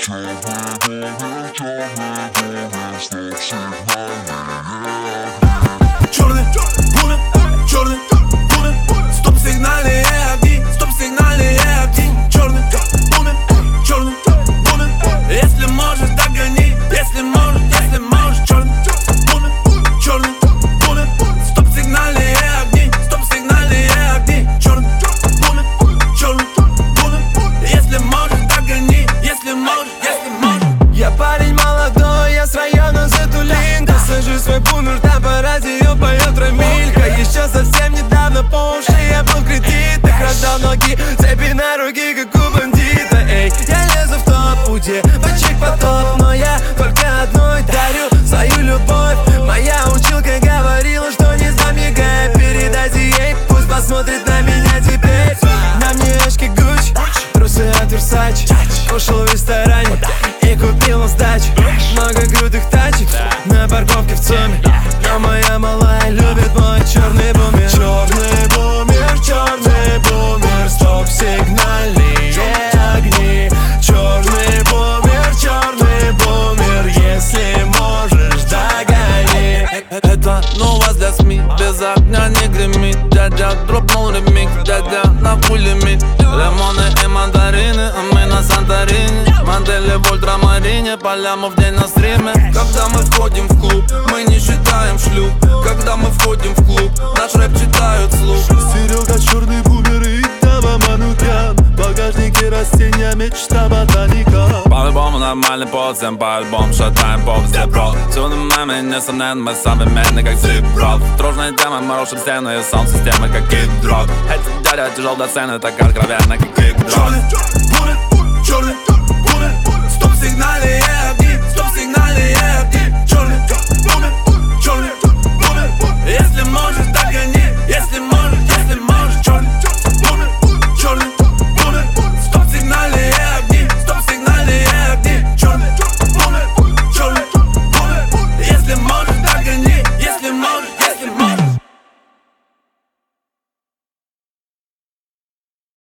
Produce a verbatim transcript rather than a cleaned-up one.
Черный бумер, черный бумер, стоп-сигнальные огни, стоп-сигнальные огни. Черный бумер, черный бумер, если можешь, догони, если можешь, если можешь. Черный бумер, черный бумер, стоп-сигнальные огни, стоп-сигнальные огни. Черный бумер, черный бумер, если можешь, догони, если можешь, если можешь. Я парень молодой, я с района Затулинка. Сажу свой бумер, там по радио поет Рамилька. Еще совсем недавно по уши я был в кредитах. Раздал ноги, цепи на руки, как у бандита. Эй, я лезу в топ, у девочек потоп, но я только одной дарю свою любовь. Моя училка говорила, что не замигай. Передайте ей, пусть посмотрит на меня теперь. На мне очки Гуччи, трусы от Версачи. Кушал в ресторане и купил на сдачу много крутых тачек на парковке в ЦУМе. Но моя малая любит мой черный бумер. Черный бумер, черный бумер, стоп-сигнальные огни. Черный бумер, черный бумер, если можешь, догони. Это новость для СМИ, без огня не гремит. Дядя дропнул ремикс, дядя на пулемет. Лимоны и мандарины, а мы на Санторини. Модели в ультрамарине, по ляму в день на стриме. Когда мы входим в клуб, мы не считаем шлюп. Когда мы входим в клуб, наш рэп читают вслух. Серега черный бумер и Дава Манукян. В багажнике растения, мечта ботаника. По-любому нормальный под всем, по-альбому шатаем поп везде, бро. Всюду мемы, несомненно, мы современны, как зип-рок. Тружная тема, мы рушим стены и саунд-системы, как кид-рок. Эти дядя тяжел до сцены, так откровенно, как кик-дрок. Черный бумер, черный